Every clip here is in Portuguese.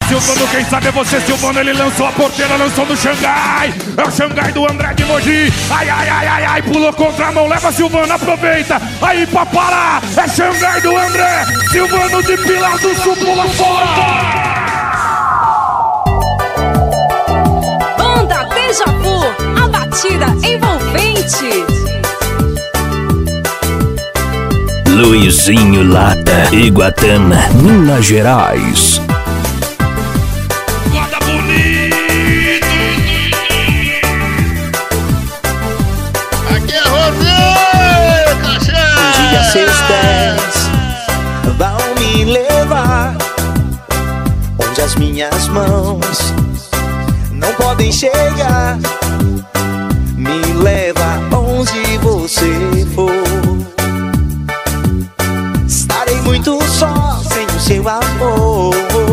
Silvano, quem sabe é você, Silvano. Ele lançou a porteira, lançou no Xangai. É o Xangai do André de Mogi. Ai, ai, ai, ai, ai, pulou contra a mão. Leva, Silvano, aproveita. Aí pra parar, é Xangai do André. Silvano de Pilar do Sul, pula fora. Banda Deja Vu, a batida envolvente. Luizinho Lata, Iguatama, Minas Gerais. Guarda bonito. Aqui é Rodrigo, cachê. Um dia seus pés vão me levar onde as minhas mãos não podem chegar. Me leva onde você for. Estarei muito só sem o seu amor.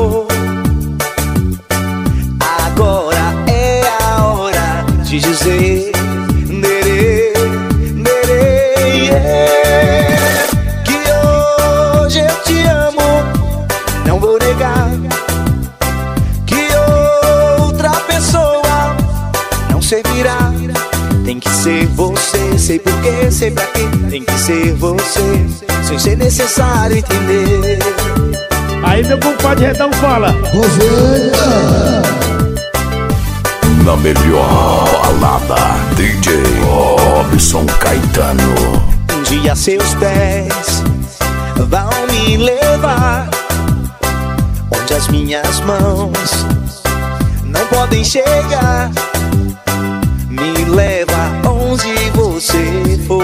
Agora é a hora de dizer nerê, nerê, yeah. Que hoje eu te amo, não vou negar. Que outra pessoa não servirá. Tem que ser você, sei porquê, sei pra quê. Tem que ser você, sem ser necessário entender. Aí meu compadre Redão fala: Na melhor balada, DJ Robson Caetano. Um dia seus pés vão me levar onde as minhas mãos não podem chegar. Me leva onde você for.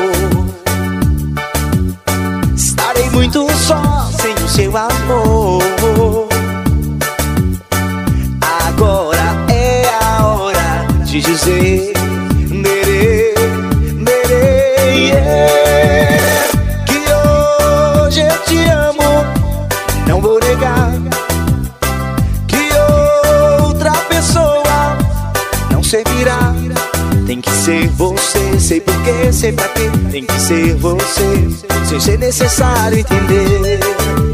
Estarei muito só sem o seu amor. Agora é a hora de dizer nerê, nerê, yeah. Que hoje eu te amo, não vou negar. Que outra pessoa não servirá. Tem que ser você, sei porquê, sei pra quê. Tem que ser você, sem ser necessário entender.